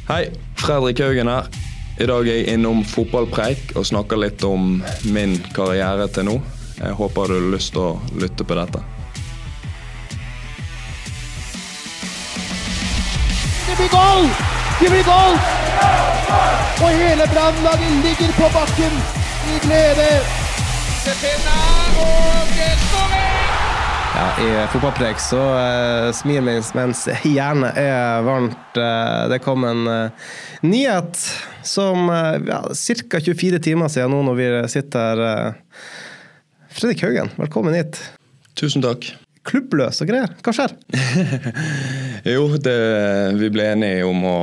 Hei, Fredrik Haugen her. I dag er jeg innom fotballpreik og snakker litt om min karriere til nå. Jeg håper du har lyst til å lytte på dette. Det blir goal! Det blir goal! Og hele Brannlaget ligger på bakken i glede. Ja, i fotballpreik så smir mens hjernen varmt. Det kom en nyhet som cirka 24 timer siden nå når vi sitter her. Fredrik Haugen, velkommen hit. Tusen takk. Klubbløs og greier. Hva skjer? Jo, vi ble enige om å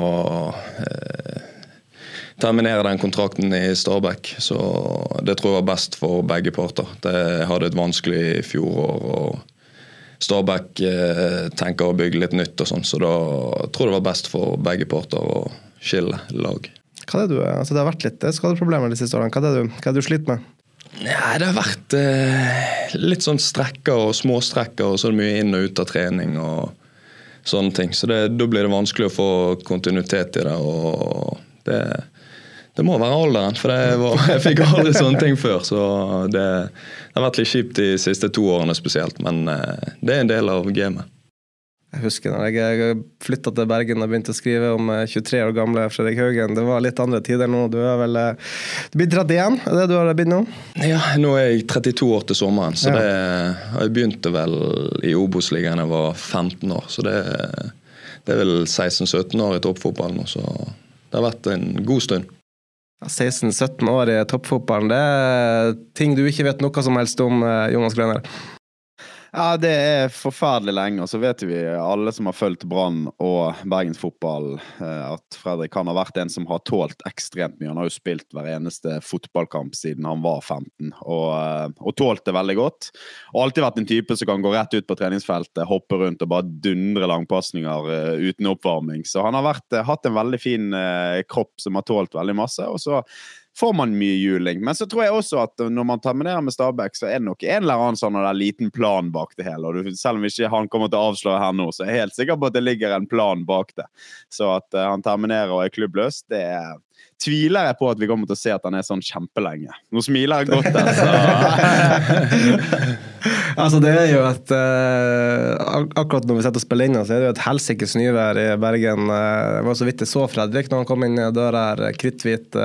terminere den kontrakten i Stabæk, så det tror jeg var best for begge parter. Jeg hadde et vanskelig fjorår, og Stabæk tenker å bygge litt nytt og sånn, så da tror jeg det var best for begge parter å skille lag. Hva er det altså det har vært litt skadeproblemer de siste årene. Hva er det du sliter med? Ja, det har vært litt sånn strekker og småstrekker, og så er det mye inn og ut av trening og sånne ting. Så da blir det vanskelig å få kontinuitet i det, og det må være alderen, for jeg fikk aldri sånne ting før, så det har vært litt kjipt de siste 2 årene spesielt, men det er en del av gamet. Jeg husker når jeg flyttet til Bergen og begynte å skrive om 23 år gamle Fredrik Haugen. Det var litt andre tider nå. Du blir 31, er det du har begynt nå? Ja, nå er jeg 32 år til sommeren, så jeg begynte vel i Obos-ligaen da jeg var 15 år, så det er vel 16-17 år i toppfotball nå, så det har vært en god stund. 16-17 år i toppfotballen, det er ting du ikke vet noe som helst om, Jonas Grønner. Ja, det er forferdelig lenge, og så vet vi alle som har fulgt Brann og Bergens fotball at Fredrik kan ha vært en som har tålt ekstremt mye. Han har jo spilt hver eneste fotballkamp siden han var 15, og tålt det veldig godt. Og alltid vært en type som kan gå rett ut på treningsfeltet, hoppe rundt og bare dundre langpassninger uten oppvarming. Så han har hatt en veldig fin kropp som har tålt veldig masse, og så får man mye juling. Men så tror jeg også at når man terminerer med Stabæk, så er det nok en eller annen sånn liten plan bak det hele. Og selv om ikke han kommer til å avsløre her nå, så er jeg helt sikker på at det ligger en plan bak det. Så at han terminerer og er klubbløs, det tviler jeg på at vi kommer til å se at han er sånn kjempelenge. Nå smiler jeg godt der, så... Altså det er jo akkurat når vi setter og spiller inn, så er det jo et helsikes nyvær i Bergen. Det var så vidt jeg så Fredrik når han kom inn i døra her, kritthvit,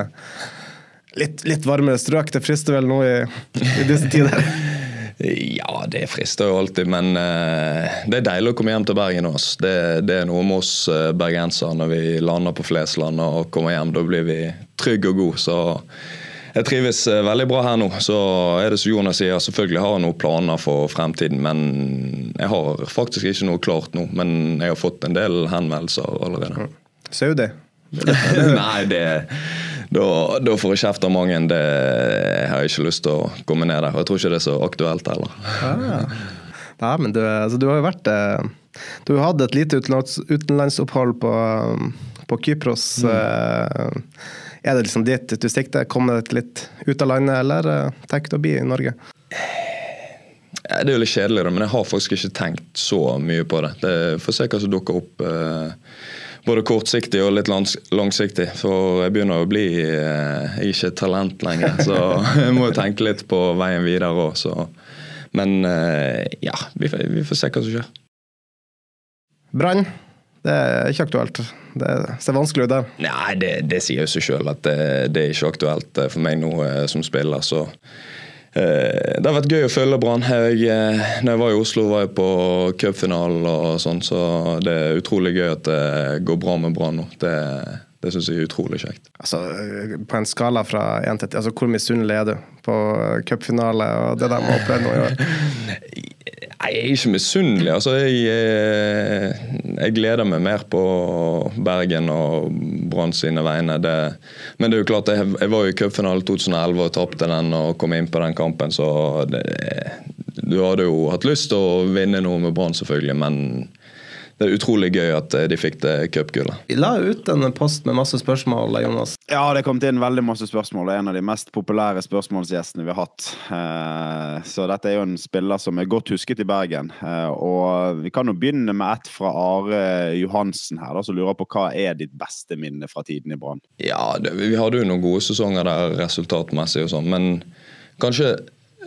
litt varmere strøk. Det frister vel nå i disse tider. Ja, det frister jo alltid, men det er deilig å komme hjem til Bergen også. Det er noe med oss bergenser når vi lander på Flesland og kommer hjem. Da blir vi trygge og gode, så jeg trives veldig bra her nå. Så er det som Jonas sier, selvfølgelig har jeg noen planer for fremtiden, men jeg har faktisk ikke noe klart nå. Men jeg har fått en del henvendelser allerede. Saudi? Nei, da får jeg kjeft av mange. Det har jeg ikke lyst til å komme ned der. Jeg tror ikke det er så aktuelt heller. Ja, men du har jo vært... Du har hatt et lite utenlandsopphold på Kypros. Er det liksom ditt du sikter? Kommer det litt ut av landet, eller tenker du å bli i Norge? Ja, det er jo litt kjedelig, men jeg har faktisk ikke tenkt så mye på det. Det får se hva som dukker opp både kortsiktig og litt langsiktig, for jeg begynner å bli ikke talent lenger, så jeg må jo tenke litt på veien videre også. Men ja, vi får se hva som skjer. Brann? Det er ikke aktuelt. Det ser vanskelig ut der. Nei, det sier jo seg selv at det er ikke aktuelt for meg nå som spiller, så det har vært gøy å følge Brann. Når jeg var i Oslo var jeg på cupfinalen og sånn, så det er utrolig gøy at det går bra med Brann nå. Det synes jeg er utrolig kjekt. Altså, på en skala fra 1 til 10, altså hvor misunnelig er du på cupfinale og det der med å oppleve noe i år? Jeg er ikke misunnelig. Altså, jeg gleder meg mer på Bergen og Brann sine vegne. Men det er jo klart, jeg var jo i cupfinale 2011 og tappte den og kom inn på den kampen, så du hadde jo hatt lyst til å vinne noe med Brann selvfølgelig, men det utrolig gøy at de fikk det cupgullet. Vi la ut en post med masse spørsmål, Jonas. Ja, det kom til en veldig masse spørsmål. Det en av de mest populære spørsmålsgjestene vi har hatt. Så dette jo en spiller som godt husket i Bergen. Og vi kan jo begynne med et fra Are Johansen her, da, som lurer på hva ditt beste minne fra tiden i Brann? Ja, vi hadde jo noen gode sesonger der resultatmessig og sånn, men kanskje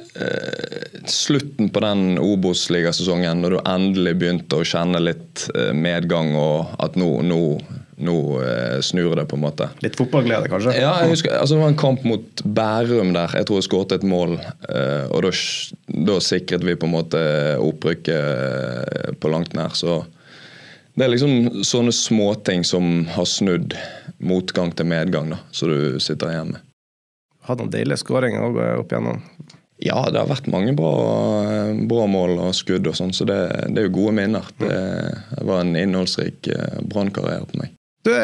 slutten på den Obos-ligasesongen når du endelig begynte å kjenne litt medgang og at nå snur det på en måte. Litt fotballglede kanskje? Ja, jeg husker, det var en kamp mot Bærum der, jeg tror jeg skåret et mål og da sikret vi på en måte opprykket på langt nær, så det liksom sånne småting som har snudd motgang til medgang da, så du sitter hjemme. Hadde noen deilige skåringer opp igjennom? Ja, det har vært mange bra mål og skudd og sånn, så det jo gode minner. Det var en innholdsrik brannkarriere på meg.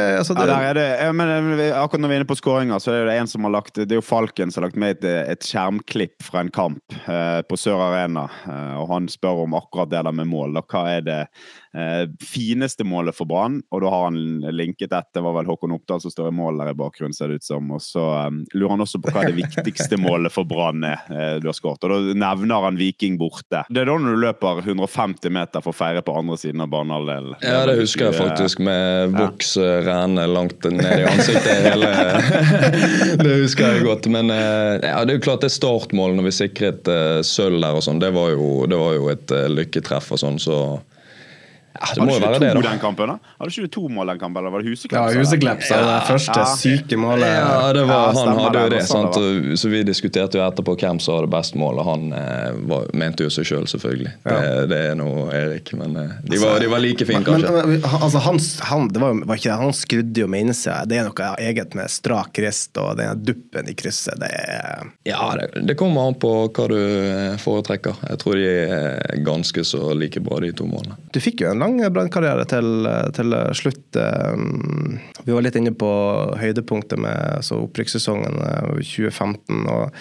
Men akkurat når vi inne på skåringer, så det en som har lagt, det jo Falken som har lagt med et skjermklipp fra en kamp på Sør Arena, og han spør om akkurat det der med mål. Da, hva det fineste målet for Brann? Og da har han linket det var vel Håkon Oppdal som står i mål der i bakgrunnen, ser det ut som. Og så lurer han også på hva det viktigste målet for Brann du har skåret. Og da nevner han Viking borte. Det da når du løper 150 meter for å feire på andre siden av banehalvdelen. Ja, det husker jeg faktisk, med voks rene langt ned i ansiktet hele. Det husker jeg godt, men ja, det jo klart det startmålet når vi sikret sølv der og sånn, det var jo et lykketreff og sånn, så ja, det må jo være det da. Den kampen, da? Hadde du 2 mål den kampen, eller var det Huseklepp? Ja, Huseklepp, så det første syke målet. Ja, det var, han hadde jo det, sant? Så vi diskuterte jo etterpå hvem som hadde best mål, og han mente jo seg selv, selvfølgelig. Det noe Erik, men de var like fine, kanskje. Men altså, var ikke det, han skrudde jo med inne seg, det noe eget med strak rist, og den duppen i krysset, det Ja, det kommer an på hva du foretrekker. Jeg tror de ganske så like bra, de 2 målene. Du fikk jo en lang brannkarriere til slutt. Vi var litt inne på høydepunktet med opprykksesongen 2015,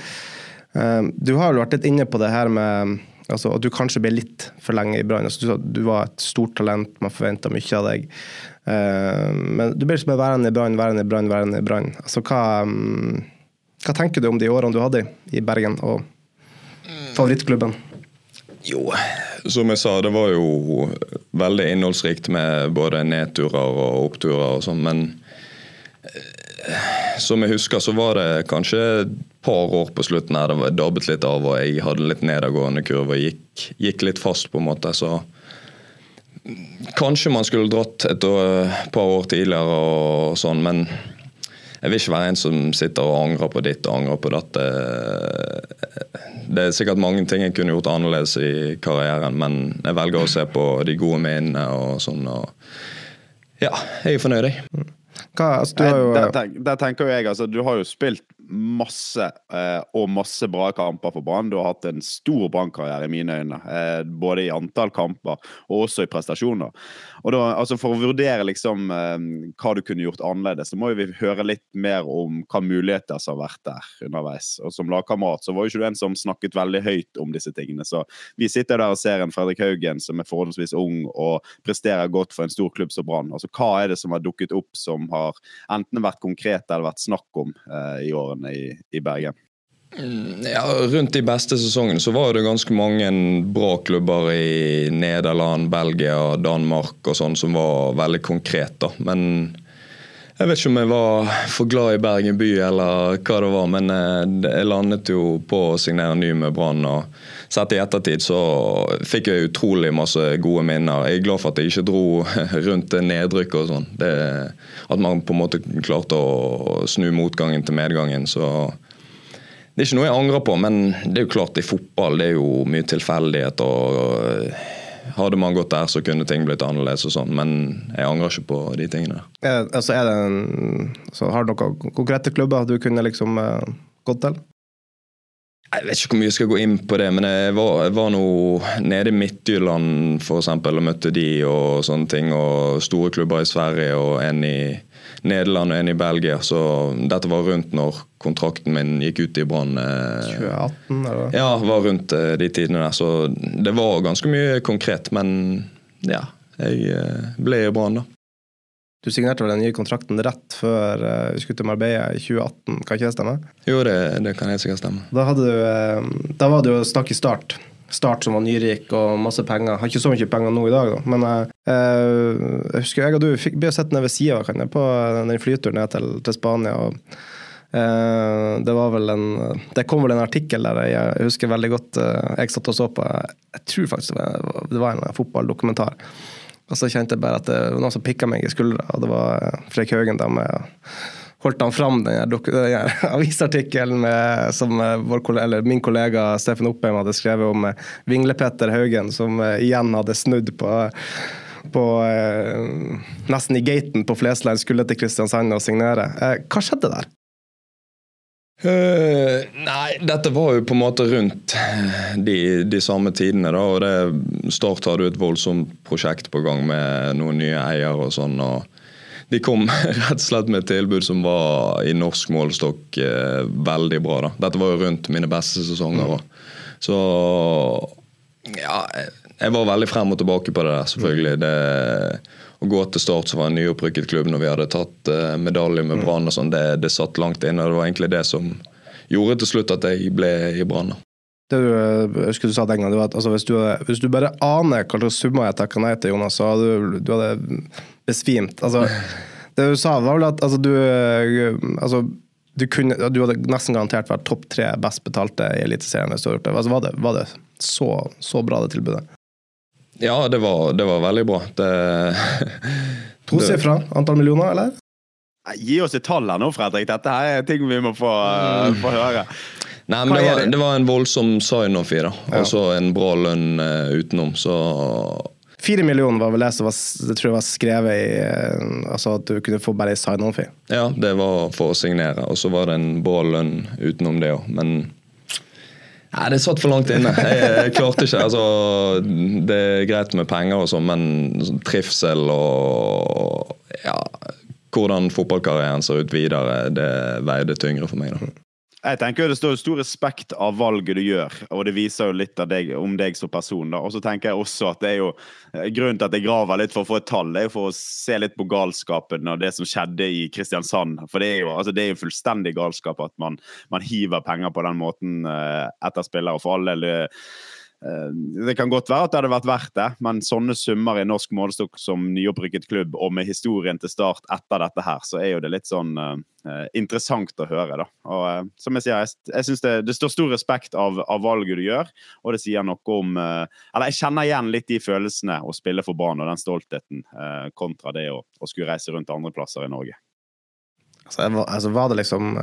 og du har jo vært litt inne på det her med at du kanskje ble litt for lenge i Brann. Du var et stort talent, man forventet mye av deg. Men du ble liksom værende i Brann. Altså, hva tenker du om de årene du hadde i Bergen og favorittklubben? Jo, som jeg sa, det var jo veldig innholdsrikt med både nedturer og oppturer og sånn, men som jeg husker så var det kanskje et par år på slutten her, det var dabbet litt av, og jeg hadde litt nedadgående kurve, og gikk litt fast på en måte, så kanskje man skulle dratt et par år tidligere og sånn, men jeg vil ikke være en som sitter og angrer på ditt og angrer på dette. Det sikkert mange ting jeg kunne gjort annerledes i karrieren, men jeg velger å se på de gode minnene og sånn, og ja, jeg fornøyd, jeg. Der tenker jeg, altså, du har jo spilt masse bra kamper for Brann. Du har hatt en stor Brann-karriere i mine øyne, både i antall kamper og også i prestasjoner. Og da, altså for å vurdere liksom hva du kunne gjort annerledes, så må vi høre litt mer om hva muligheter som har vært der underveis. Og som lagkamerat så var jo ikke du en som snakket veldig høyt om disse tingene, så vi sitter der og ser en Fredrik Haugen som forholdsvis ung og presterer godt for en stor klubb som Brann. Altså hva det som har dukket opp som har enten vært konkret eller vært snakk om i årene i Bergen? Ja, rundt de beste sesongene så var det ganske mange bra klubber i Nederland, Belgia, Danmark og sånn som var veldig konkret da, men jeg vet ikke om jeg var for glad i Bergen by eller hva det var, men jeg landet jo på å signere ny med Brann, og sett i ettertid så fikk jeg utrolig masse gode minner. Jeg glad for at jeg ikke dro rundt nedrykk og sånn. At man på en måte klarte å snu motgangen til medgangen, så det ikke noe jeg angrer på, men det jo klart i fotball, det jo mye tilfeldighet, og hadde man gått der så kunne ting blitt annerledes og sånn, men jeg angrer ikke på de tingene. Altså har du noen konkrete klubber du kunne liksom gått til? Jeg vet ikke hvor mye jeg skal gå inn på det, men jeg var nå nede i Midtjylland for eksempel, og møtte de og sånne ting, og store klubber i Sverige, og en i Nederland og en i Belgia, så dette var rundt når kontrakten min gikk ut i Brann. 2018, eller? Ja, var rundt de tidene der, så det var ganske mye konkret, men ja, jeg ble I Brann da. Du signerte vel den nye kontrakten rett før vi skulle til Marbella I 2018, kan ikke det stemme? Jo, det kan helt sikkert stemme. Da var det jo snakk I Start som var nyrik og masse penger. Har ikke så mye penger nå I dag da, men jeg husker jeg og du ble sett ned ved siden på den flyturen ned til Spania, og det var vel det kom vel en artikkel der jeg husker veldig godt, jeg satt og så på, jeg tror faktisk det var en fotballdokumentar, og så kjente jeg bare at det var noen som pikket meg I skuldra, og det var Fredrik Haugen da med holdt han fram den avisartikkelen som min kollega Steffen Oppheim hadde skrevet om Vinglepetter Haugen, som igjen hadde snudd på nesten I gaten på Flesland skulle til Kristiansand og signere. Hva skjedde der? Nei, dette var jo på en måte rundt de samme tidene da, og Start hadde et voldsomt prosjekt på gang med noen nye eier og sånn, og de kom rett og slett med et tilbud som var I norsk målestokk veldig bra da. Dette var jo rundt mine beste sesonger også. Så ja, jeg var veldig frem og tilbake på det der, selvfølgelig. Å gå til Start som var en nyopprykket klubb når vi hadde tatt medalje med Brann og sånn, det satt langt inn, og det var egentlig det som gjorde til slutt at jeg ble I Brann. Det jeg husker du sa den gangen, det var at altså, hvis du bare aner hva slags summer jeg takket nei til, Jonas, så hadde du hadde besvimt. Altså, det du sa var vel at altså, du hadde nesten garantert vært topp 3 best betalte I Eliteserien hvis du hadde gjort det. Altså, var det så bra det tilbudet? Ja, det var veldig bra. Tosifra antall millioner, eller? Gi oss et tall her nå, Fredrik. Dette her ting vi må få høre. Nei, men det var en voldsom sign-off I da. Og så en bra lønn utenom, så 4 millioner var vel det som det tror jeg var skrevet I altså at du kunne få bare en sign-on-fee. Ja, det var for å signere, og så var det en bra lønn utenom det også, men nei, det satt for langt inne. Jeg klarte ikke, altså det greit med penger og sånn, men trivsel og ja, hvordan fotballkarrieren ser ut videre, det veide tyngre for meg da. Jeg tenker det står stor respekt av valget du gjør, og det viser jo litt av om deg som person da. Og så tenker jeg også at det jo grunnen til at jeg graver litt for å få et tall, det jo for å se litt på galskapen og det som skjedde I Kristiansand. For det jo fullstendig galskap at man hiver penger på den måten etter spillere, og for alle det kan godt være at det hadde vært verdt det, men sånne summer I norsk målestokk som nyopprykket klubb, og med historien til Start etter dette her, så jo det litt sånn interessant å høre da. Og som jeg sier, jeg synes det står stor respekt av valget du gjør, og det sier noe om eller jeg kjenner igjen litt de følelsene å spille for Brann og den stoltheten kontra det å skulle reise rundt andre plasser I Norge. Altså var det liksom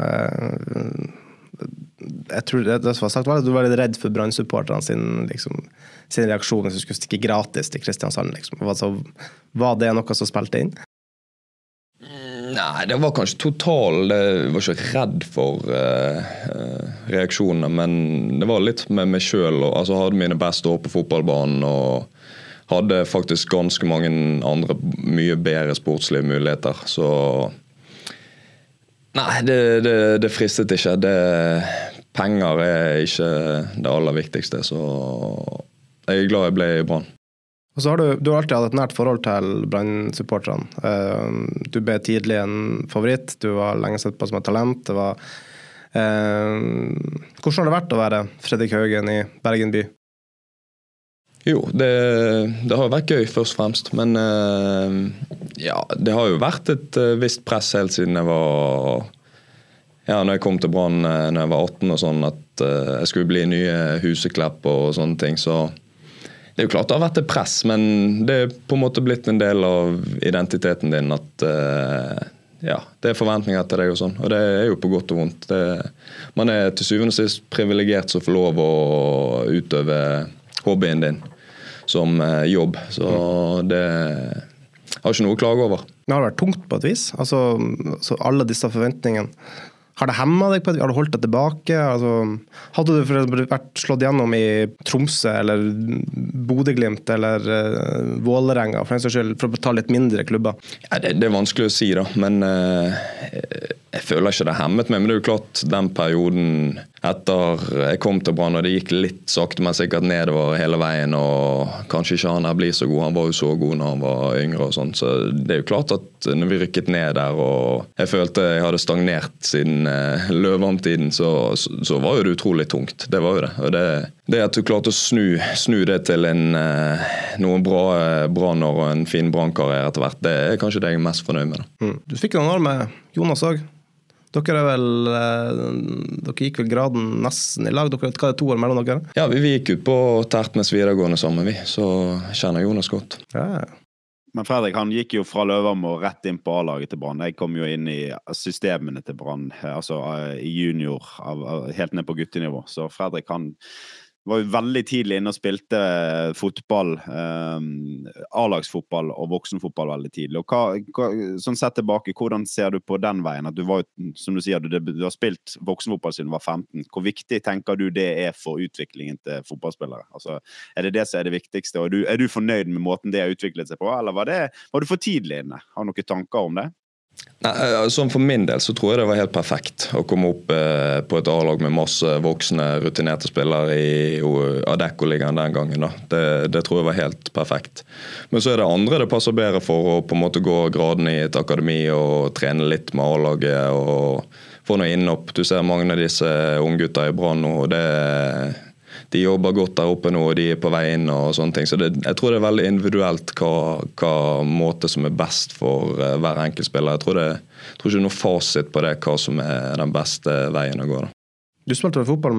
jeg tror det som var sagt var at du var litt redd for Brann-supporterne sin reaksjon hvis du skulle stikke gratis til Kristiansand liksom. Var det noe som spilte inn? Nei, det var kanskje total, jeg var ikke redd for reaksjonene, men det var litt med meg selv, og altså hadde mine beste år på fotballbanen, og hadde faktisk ganske mange andre mye bedre sportslige muligheter, så nei, det fristet ikke, penger ikke det aller viktigste, så jeg glad jeg ble I Brann. Og så har du alltid hatt et nært forhold til Brann-supporterne. Du ble tidlig en favoritt, du var lenge sett på som et talent. Det var, hvordan har det vært å være Fredrik Haugen I Bergen by? Jo, det har jo vært gøy først og fremst, men ja, det har jo vært et visst press helt siden jeg var når jeg kom til Brann når jeg var 18 og sånn, at jeg skulle bli nye Huseklepp og sånne ting, så det jo klart det har vært et press, men det på en måte blitt en del av identiteten din at ja, det forventninger til deg og sånn, og det jo på godt og vondt. Man til syvende og sist privilegert som får lov å utøve hobbyen din som jobb, så det har ikke noe å klage over. Det har vært tungt på et vis, altså så alle disse forventningene. Har det hemmet deg på det? Har du holdt deg tilbake? Altså, hadde du for eksempel vært slått gjennom I Tromsø eller Bodø/Glimt eller Vålerenga for en saks skyld, for å ta litt mindre klubber? Ja, det vanskelig å si da, men jeg føler ikke det hemmet meg, men det jo klart den perioden etter jeg kom til Brann, og det gikk litt sakte, men sikkert nedover hele veien, og kanskje ikke han her blir så god. Han var jo så god når han var yngre og sånn, så det er jo klart at når vi rykket ned der, og jeg følte jeg hadde stagnert siden Løvholm-tiden, så var jo det utrolig tungt. Det var jo det. Og det at du klarte å snu det til noen bra Branner og en fin Brann-karriere etter hvert, det er kanskje det jeg er mest fornøyd med. Da. Du fikk noen år med Jonas også. Dere gikk vel graden nesten i lag. Hva er det 2 år mellom dere? Ja, vi gikk ut på Tertnes videregående sammen, så kjenner Jonas godt. Ja. Men Fredrik, han gikk jo fra Løvholm og rett inn på A-laget til Brann. Jeg kom jo inn i systemene til Brann, altså i junior, helt ned på guttenivå. Så Fredrik, han var jo veldig tidlig inne og spilte fotball, A-lagsfotball og voksenfotball veldig tidlig. Og sånn sett tilbake, hvordan ser du på den veien? At du var, som du sier, du har spilt voksenfotball siden du var 15. Hvor viktig tenker du det er for utviklingen til fotballspillere? Altså, er det som er det viktigste? Og er du fornøyd med måten det har utviklet seg på? Eller var du for tidlig inne? Har du noen tanker om det? Nei, sånn for min del så tror jeg det var helt perfekt å komme opp på et A-lag med masse voksne, rutinerte spillere i Adecco-ligaen den gangen. Da. Det tror jeg var helt perfekt. Men så er det andre det passer bedre for å på en måte gå graden i et akademi og trene litt med A-laget og få noe innopp. Du ser mange av disse unggutter i Brann nå, og de jobber godt der oppe nå, og de er på vei inn og sånne ting. Så jeg tror det er veldig individuelt hva måte som er best for hver enkelt spiller. Jeg tror ikke noe fasit på det, hva som er den beste veien å gå. Da. Du spilte fotball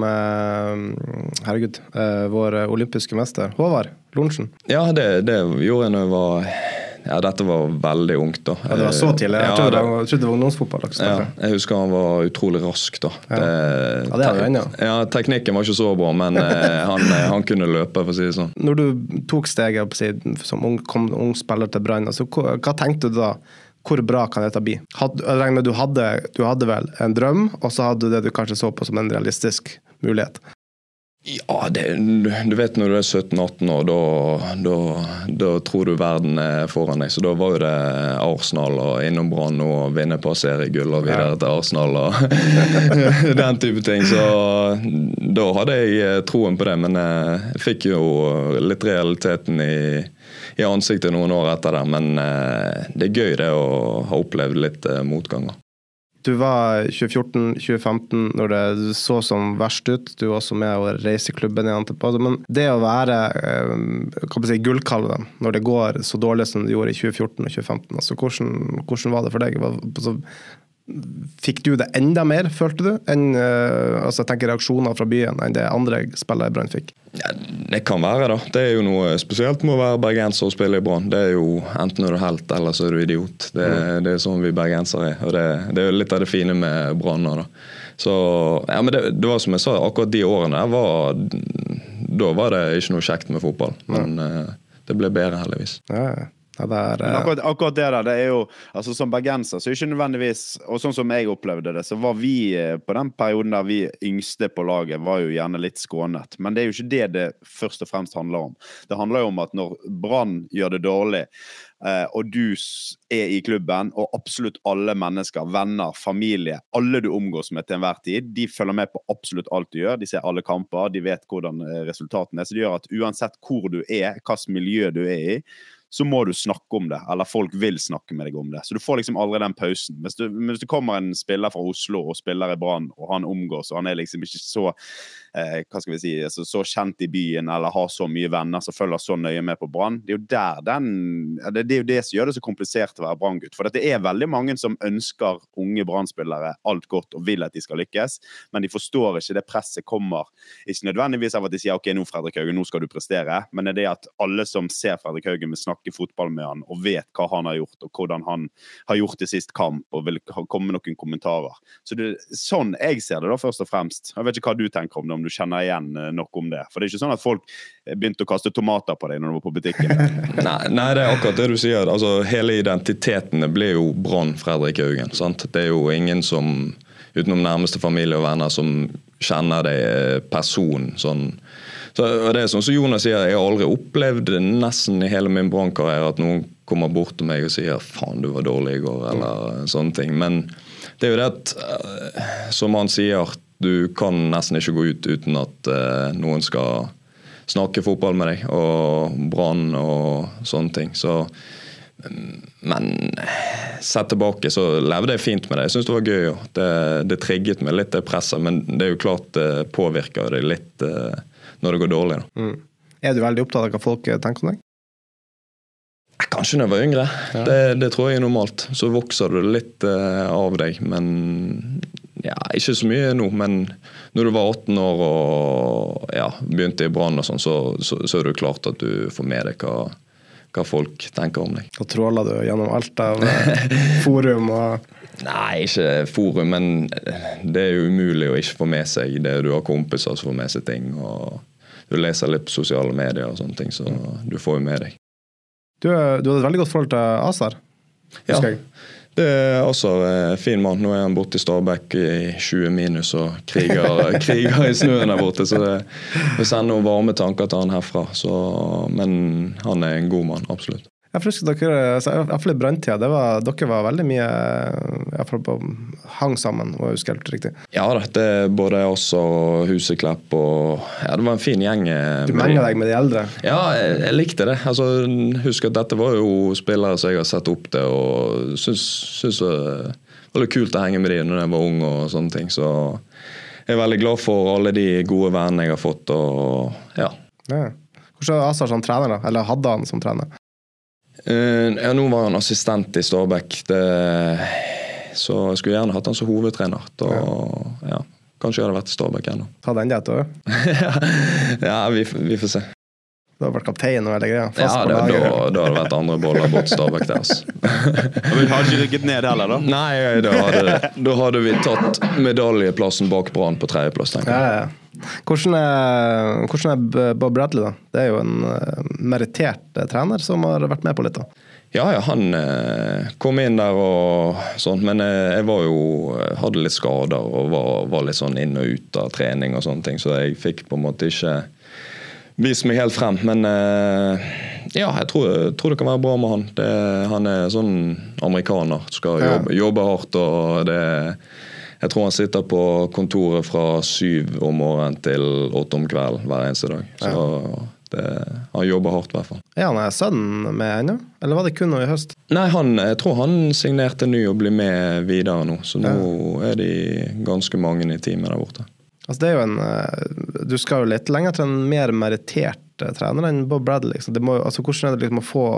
med, vår olympiske mester, Håvard Lorentzen. Ja, det gjorde jeg når jeg var... Ja, dette var veldig ungt da. Ja, det var så tidlig. Jeg trodde det var ungdomsfotball. Ja, jeg husker han var utrolig rask da. Ja, det er jo ennå. Ja, teknikken var ikke så bra, men han kunne løpe, for å si det sånn. Når du tok steget som ung spiller til Brann, altså, hva tenkte du da? Hvor bra kan dette bli? Jeg regner med du hadde vel en drøm, og så hadde du det du kanskje så på som en realistisk mulighet. Ja, du vet når du er 17-18 år, da tror du verden er foran deg. Så da var jo det Arsenal og innom Brann og vinne på seriegull og videre til Arsenal og den type ting. Så da hadde jeg troen på det, men jeg fikk jo litt realiteten i ansiktet noen år etter det. Men det er gøy det å ha opplevd litt motganger. Du var 2014-2015 når det så som verst ut. Du var også med å reise i klubben igjen etterpå. Men det å være gullkalven når det går så dårlig som det gjorde i 2014 og 2015, altså, hvordan var det for deg? Fikk du det enda mer, følte du, enn jeg tenker reaksjoner fra byen enn det andre spillere i Brann fikk? Ja, det kan være da. Det er jo noe spesielt med å være bergenser og spille i Brann. Det er jo enten er du helt, eller så er du idiot. Det er sånn vi bergensere er. Og det er jo litt av det fine med Brann da. Så, ja, men det var som jeg sa, akkurat de årene da var det ikke noe kjekt med fotball. Men det ble bedre heldigvis. Ja, akkurat det der, det er jo altså som bergenser, så er ikke nødvendigvis, og sånn som jeg opplevde det, så var vi på den perioden der vi yngste på laget var jo gjerne litt skånet, men det er jo ikke det først og fremst handler om. Det handler jo om at når Brann gjør det dårlig, og du er i klubben, og absolutt alle mennesker, venner, familie, alle du omgås med til enhver tid, de følger med på absolutt alt du gjør, de ser alle kamper, de vet hvordan resultatene er, så det gjør at uansett hvor du er, hvilket miljø du er i, så må du snakke om det, eller folk vil snakke med deg om det. Så du får liksom aldri den pausen. Hvis du kommer en spiller fra Oslo og spiller i Brann, og han omgås, og han er liksom ikke så, hva skal vi si, altså, så kjent i byen, eller har så mye venner som følger så nøye med på Brann, det er jo det er jo det som gjør det så komplisert å være Brann-gutt. For det er veldig mange som ønsker unge Brann-spillere alt godt, og vil at de skal lykkes, men de forstår ikke det presset kommer. Ikke nødvendigvis av at de sier, ok, nå Fredrik Haugen, nå skal du prestere, men det er at alle som ser Fredrik Haugen med snakke fotball med han, og vet hva han har gjort, og hvordan han har gjort det sist kamp, og vil komme med noen kommentarer. Så det er sånn jeg ser det da, først og fremst. Jeg vet ikke hva du tenker om det, om du kjenner igjen nok om det. For det er ikke sånn at folk begynte å kaste tomater på deg når du var på butikken. Nei, det er akkurat det du sier. Altså, hele identitetene blir jo Brann Fredrik Haugen, sant? Det er jo ingen som, utenom nærmeste familie og venner, som kjenner deg person, sånn. Så det er sånn som Jonas sier, jeg har aldri opplevd nesten i hele min Brann-karriere at noen kommer bort til meg og sier faen, du var dårlig i går, eller sånne ting. Men det er jo det at, som han sier, Du kan nesten ikke gå ut uten at noen skal snakke fotball med deg, og Brann og sånne ting. Så, men sett tilbake så levde jeg fint med det. Jeg synes det var gøy. Det trigget meg litt, det presset, men det er jo klart det påvirker det litt når det går dårlig. Da. Er du veldig opptatt av hva folk tenker om deg? Kanskje når jeg var yngre. Ja. Det tror jeg er normalt. Så vokser du litt av deg, men ja, ikke så mye nå. Men når du var 18 år og ja, begynte i Brann og sånn, så er det klart at du får med deg hva folk tenker om deg. Og tråler du gjennom alt av forum og... Nei, ikke forum, men det er jo umulig å ikke få med seg det. Du har kompiser som får med seg ting, og du leser litt på sosiale medier og sånne ting, så du får jo med deg. Du hadde et veldig godt forhold til Azar, husker jeg. Det er også fin mann. Nå er han borte i Stabæk i 20 minus og kriger i snøen der borte, så det sender noen varme tanker til han herfra. Så, men han er en god mann, absolutt. Jeg husker dere, i hvert fall i Branntida, dere var veldig mye hang sammen, og jeg husker helt riktig. Ja, det er både oss og Huseklepp, og ja, det var en fin gjeng. Du menger deg med de eldre? Ja, jeg likte det. Altså, husk at dette var jo spillere som jeg har sett opp til, og synes det var litt kult å henge med de når jeg var ung og sånne ting. Så jeg er veldig glad for alle de gode vennene jeg har fått, og ja. Hvordan var Azar som trener da? Eller hadde han som trener? Ja, nå var han assistent i Stabæk, så jeg skulle gjerne hatt han som hovedtrener. Ja, kanskje jeg hadde vært i Stabæk ennå. Ta den det etter? Ja, vi får se. Du har vært kaptein og hele greia? Ja, da hadde det vært andre boller bort Stabæk der. Vi har ikke rykket ned heller da? Nei, da hadde vi tatt medaljeplassen bak Brann på 3. plass, tenker jeg. Ja. Hvordan er Bob Bradley da? Det er jo en merittert trener som har vært med på litt da. Ja, han kom inn der og sånt, men jeg hadde litt skader og var litt sånn inn og ut av trening og sånne ting, så jeg fikk på en måte ikke vist meg helt frem, men ja, jeg tror det kan være bra med han. Han er sånn amerikaner, skal jobbe hardt, og jeg tror han sitter på kontoret fra 7 om morgenen til 8 om kvelden hver eneste dag. Så han jobber hardt i hvert fall. Ja, han er sønnen med ennå? Eller var det kun nå i høst? Nei, jeg tror han signerte ny og blir med videre nå. Så nå er de ganske mange i teamet der borte. Altså det er jo du skal jo litt lenger til en mer merittert trener enn Bob Bradley. Liksom. Hvordan er det liksom å få,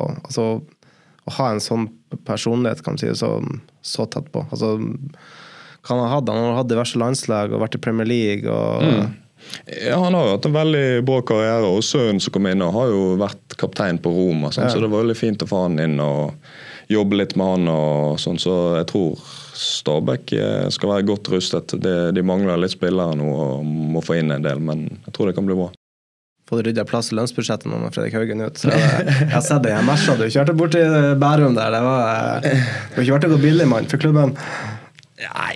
å ha en sånn personlighet, kan man si, så tett på? Altså, han har hatt diverse landslag og vært i Premier League og... Ja, han har jo hatt en veldig bra karriere, og sønnen som kom inn og har jo vært kaptein på Roma, så det var veldig fint å få han inn og jobbe litt med han og sånn, så jeg tror Stabæk skal være godt rustet. De mangler litt spillere nå og må få inn en del, men jeg tror det kan bli bra. Får du ryddet plass i lønnsbudsjettet nå med Fredrik Haugen ut? Så jeg har sett det i Mersa, du kjørte bort til Bærum der, det var ikke vært noe billig mann for klubben. Nei,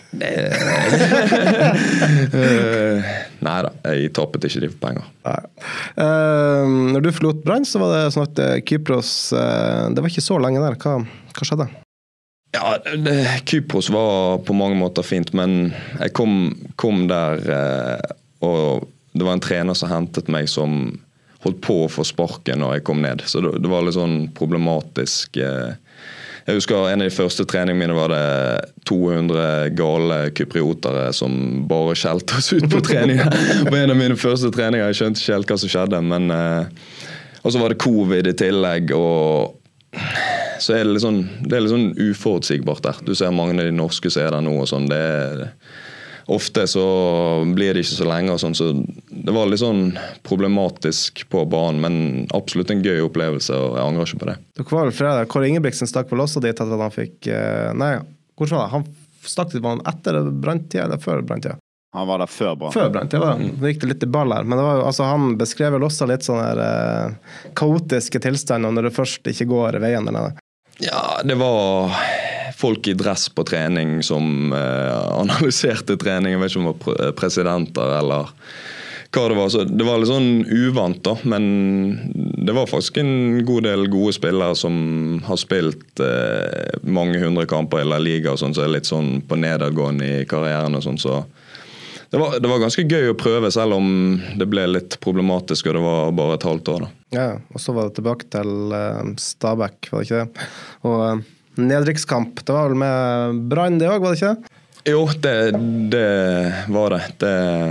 Neida, jeg tappet ikke de for penger. Når du forlot Brann, så var det snart Kypros. Det var ikke så lenge der. Hva skjedde? Ja, Kypros var på mange måter fint, men jeg kom der, og det var en trener som hentet meg som holdt på å få sparken når jeg kom ned. Så det var litt sånn problematisk. Jeg husker en av de første treningene mine var det 200 gale kypriotere som bare skjelte oss ut på treninger. Det var en av mine første treninger, jeg skjønte ikke helt hva som skjedde, men og så var det covid i tillegg, og så er det litt sånn uforutsigbart der. Du ser mange av de norske som er der nå, og sånn, ofte så blir det ikke så lenge og sånn, så det var litt sånn problematisk på banen, men absolutt en gøy opplevelse, og jeg angrer ikke på det. Dere var vel fredag, Kåre Ingebrigtsen stakk vel også dit at han fikk, hvordan var det? Han stakk dit, var han etter Branntida eller før Branntida? Han var der før Brann. Før Brann, det gikk det litt i ball her, men det var jo, altså, han beskrev vel også litt sånne kaotiske tilstander når det først ikke går i veien der nede. Ja, det var folk i dress på trening som analyserte trening. Jeg vet ikke om det var presidenter eller hva det var. Så det var litt sånn uvant da, men det var faktisk en god del gode spillere som har spilt mange hundre kamper i La Liga og sånn, så er litt sånn på nedadgående i karrieren og sånn, så Det var ganske gøy å prøve, selv om det ble litt problematisk, og det var bare et halvt år da. Ja, og så var det tilbake til Stabæk, var det ikke det? Og nedrykkskamp, det var vel med Brann det også, var det ikke det? Jo, det var det.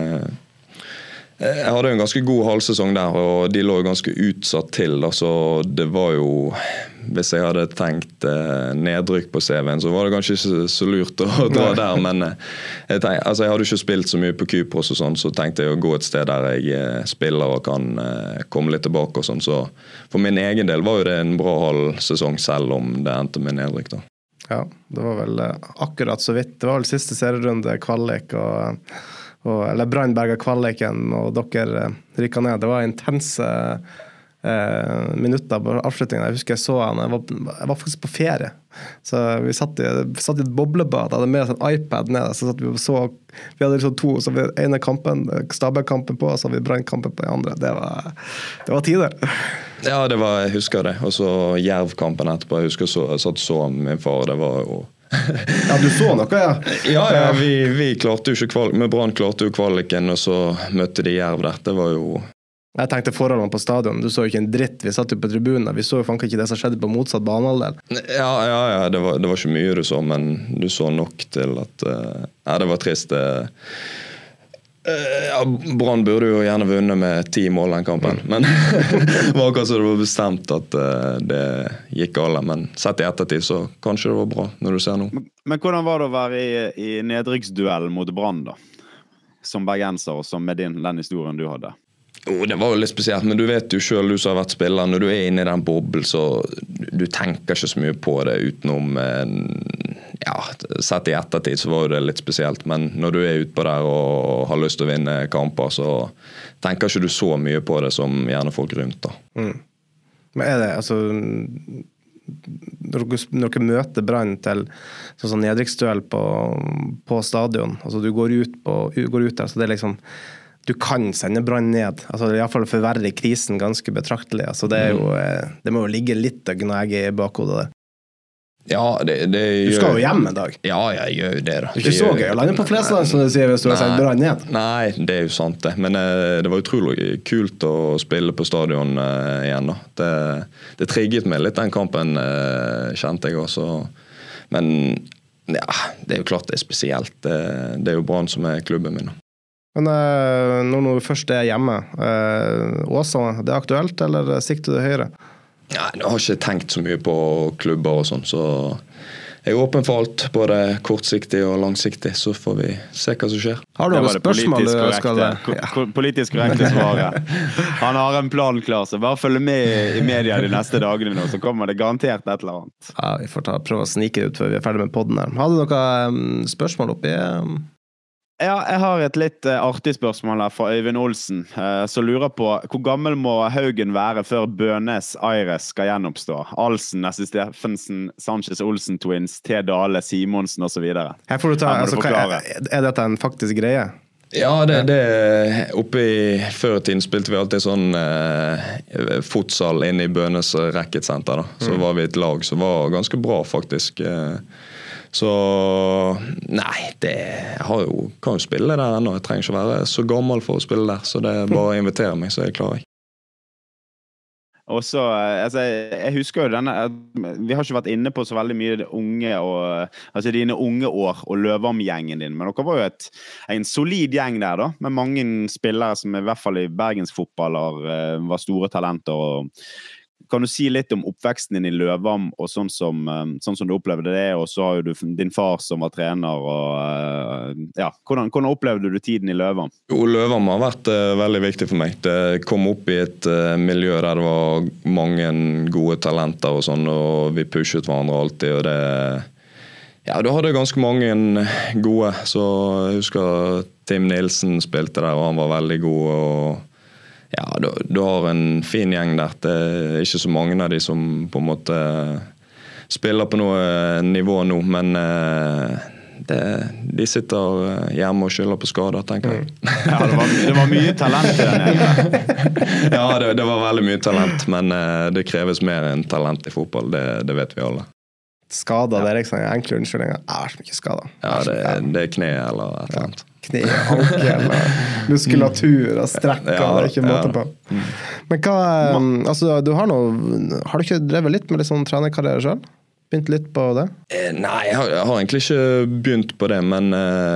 Jeg hadde en ganske god halvsesong der, og de lå ganske utsatt til. Altså, det var jo, hvis jeg hadde tenkt nedrykk på CV-en, så var det kanskje ikke så lurt å dra der. Men jeg hadde ikke spilt så mye på Kypros og sånn, så tenkte jeg å gå et sted der jeg spiller og kan komme litt tilbake og sånn. Så for min egen del var jo det en bra halvsesong, selv om det endte med nedrykk da. Ja, det var vel akkurat så vidt. Det var vel siste serierunde kvalik, eller Brann berget kvaliken, og dere rykket ned. Det var intense minutter på avslutningen. Jeg husker jeg så han, jeg var faktisk på ferie. Så vi satt i et boblebad, hadde med oss en iPad ned, så satt vi hadde liksom to, så vi ene kampen, Stabæk-kampen på, og så hadde vi Brann-kampen på den andre. Det var tider. Ja, jeg husker det. Og så Jerv-kampen etterpå. Jeg husker jeg satt så min far, det var jo... Ja, du så noe, ja? Ja, vi klarte jo ikke kvalik. Med Brann klarte jo kvaliken, og så møtte de Jerv der. Det var jo... Jeg tenkte forholdene på stadion. Du så jo ikke en dritt. Vi satt jo på tribunen. Vi så jo faktisk ikke det som skjedde på motsatt banehalvdel. Ja, det var ikke mye du så, men du så nok til at... Ja, det var trist. Brann burde jo gjerne vunnet med 10 mål den kampen, men det var akkurat så det var bestemt at det gikk alle, men sett i ettertid så kanskje det var bra når du ser nå. Men hvordan var det å være i nedrykksduell mot Brann da? Som bergenser og som med den historien du hadde? Det var jo litt spesielt, men du vet jo selv, du som har vært spiller, når du inne i den bobbel, så du tenker ikke så mye på det utenom, ja, sett i ettertid så var det litt spesielt, men når du ute på der og har lyst til å vinne kamper, så tenker ikke du så mye på det som gjerne folk rundt da. Men det, altså, når dere møter Brann til sånn nedrykksduell på stadion, altså du går ut der, så det liksom du kan sende Brann ned, altså i hvert fall forverre krisen ganske betraktelig, altså det jo, det må jo ligge litt og gnage i bakhodet det. Ja, det du skal jo hjem en dag. Ja, jeg gjør jo det da. Det er ikke så gøy å lande på Flesland, som du sier, hvis du har sendt Brann ned. Nei, det er jo sant det, men det var utrolig kult å spille på stadion igjen da. Det trigget meg litt den kampen, kjente jeg også, men ja, det er jo klart det er spesielt, det er jo Brann som er klubben min. Men når du først er hjemme, Åsa, det er aktuelt, eller sikter du høyre? Nei, jeg har ikke tenkt så mye på klubber og sånn, så jeg er åpen for alt, både kortsiktig og langsiktig, så får vi se hva som skjer. Har du noen spørsmål du skal... Politisk korrekte svaret. Han har en plan klar, så bare følg med i media de neste dagene nå, så kommer det garantert et eller annet. Ja, vi får prøve å snike det ut før vi er ferdig med podden her. Har du noen spørsmål oppi... Ja, jeg har et litt artig spørsmål her fra Øyvind Olsen, som lurer på hvor gammel må Haugen være før Bønes Aires skal gjenoppstå? Alsen, Nessie Steffensen, Sanchez Olsen Twins, T. Dale, Simonsen og så videre. Her får du ta, altså, er dette en faktisk greie? Ja, det oppe før i tiden spilte vi alltid sånn fotsal inne i Bønes racketsenter da. Så var vi et lag som var ganske bra faktisk. Så nei, kan jo spille der ennå. Jeg trenger ikke være så gammel for å spille der, så det er bare å invitere meg, så er jeg klar. Og så, altså, jeg husker jo denne, vi har ikke vært inne på så veldig mye unge, altså dine unge år og Løvam-gjengen din, men dere var jo en solid gjeng der da, med mange spillere som i hvert fall i bergensfotballer var store talenter. Og kan du si litt om oppveksten din i Løvam, og sånn som du opplevde det, og så har jo du din far som var trener, og ja, hvordan opplevde du tiden i Løvam? Jo, Løvam har vært veldig viktig for meg. Det kom opp i et miljø der det var mange gode talenter og sånn, og vi pushet hverandre alltid, og det... Ja, du hadde ganske mange gode, så jeg husker Tim Nilsen spilte der, og han var veldig god, og ja, du har en fin gjeng der. Det er ikke så mange av de som på en måte spiller på noe nivå nå, men de sitter hjemme og skylder på skader, tenker jeg. Ja, det var mye talent i den. Ja, det var veldig mye talent, men det kreves mer enn talent i fotball, det vet vi alle. Skader, det liksom enkle unnskyldninger. Jeg har så mye skader. Ja, det er kne eller et eller annet. kne, ankel, muskulatur og strekker, det er ikke måte på. Men hva, altså, har du ikke drevet litt med litt sånn trenerkarriere selv? Begynt litt på det? Nei, jeg har egentlig ikke begynt på det, men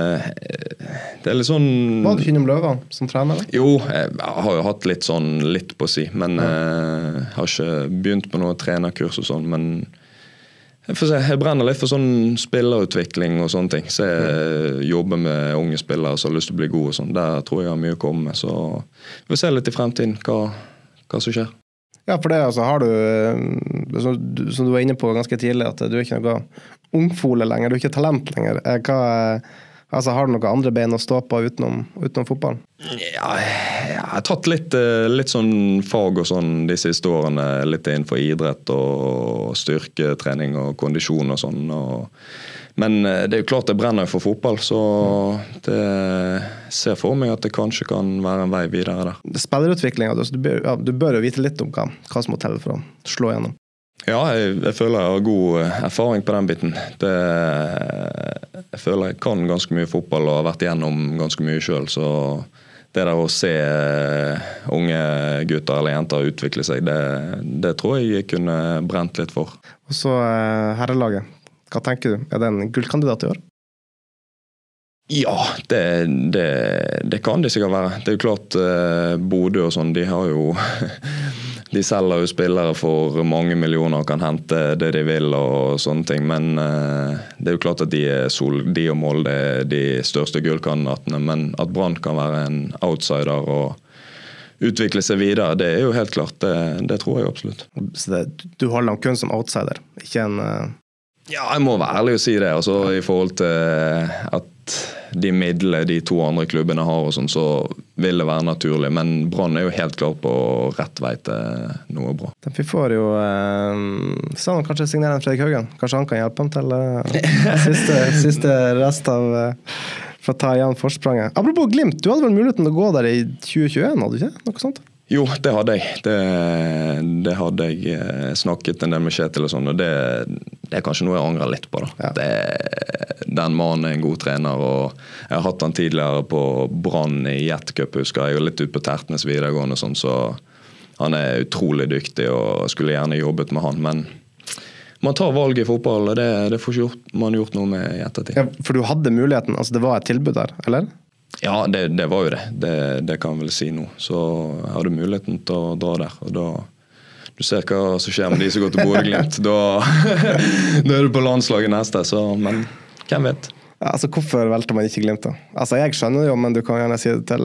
det er litt sånn... Var du ikke innom Løven som trener? Eller? Jo, jeg har jo hatt litt sånn, litt på å si, men jeg har ikke begynt på noe trenerkurs og sånn, men jeg får se, jeg brenner litt for sånn spillerutvikling og sånne ting, så jeg jobber med unge spillere som har lyst til å bli gode og sånn, der tror jeg har mye å komme med, så vi får se litt i fremtiden hva som skjer. Ja, for det altså, har du, som du var inne på ganske tidlig, at du er ikke noe ungfole lenger, du er ikke talent lenger. Altså, har du noen andre bein å stå på utenom fotball? Ja, jeg har tatt litt sånn fag og sånn de siste årene, litt innenfor idrett og styrketrening og kondisjon og sånn. Men det er jo klart jeg brenner for fotball, så det ser for meg at det kanskje kan være en vei videre der. Spillerutvikling, altså, du bør jo vite litt om hva som må telle for å slå gjennom. Ja, jeg føler jeg har god erfaring på den biten. Jeg føler jeg kan ganske mye fotball og har vært igjennom ganske mye selv, så det der å se unge gutter eller jenter utvikle seg, det tror jeg kunne brent litt for. Og så herrelaget, hva tenker du? Er det en gullkandidat i år? Ja, det kan de sikkert være. Det er jo klart, Bodø og sånn, de har jo de selger jo spillere for mange millioner og kan hente det de vil og sånne ting, men det er jo klart at de og Molde er de største gullkandidatene, men at Brann kan være en outsider og utvikle seg videre, det er jo helt klart, det tror jeg absolutt. Så du holder ham kun som outsider, ikke en... Ja, jeg må være ærlig å si det, altså i forhold til at de midlene de to andre klubbene har og sånn, så vil det være naturlig, men Brann er jo helt klart på rett vei til noe bra. Vi får jo sånn, kanskje signere en Fredrik Haugen, kanskje han kan hjelpe ham til siste rest av for å ta igjen forspranget. Apropos Glimt, du hadde vel muligheten til å gå der i 2021, hadde du ikke? Noe sånt? Jo, det hadde jeg. Det hadde jeg snakket en del med Kjetil og sånn, og det er kanskje noe jeg angrer litt på. Da. Ja. Den mannen er en god trener, og jeg har hatt han tidligere på Brann i Jetcup, husker jeg, og litt ut på Tertnes videregående og sånn, så han er utrolig dyktig og skulle gjerne jobbet med han, men man tar valg i fotball, og det får ikke man gjort noe med i ettertid. Ja, for du hadde muligheten, altså det var et tilbud der, eller? Ja, det var jo det. Det kan jeg vel si nå. Så jeg hadde muligheten til å dra der, og da du ser hva som skjer med de som går til Bodø-Glimt. Da er du på landslaget neste, så, men hvem vet? Ja, altså, hvorfor valgte man ikke Glimt da? Altså, jeg skjønner jo, men du kan gjerne si det til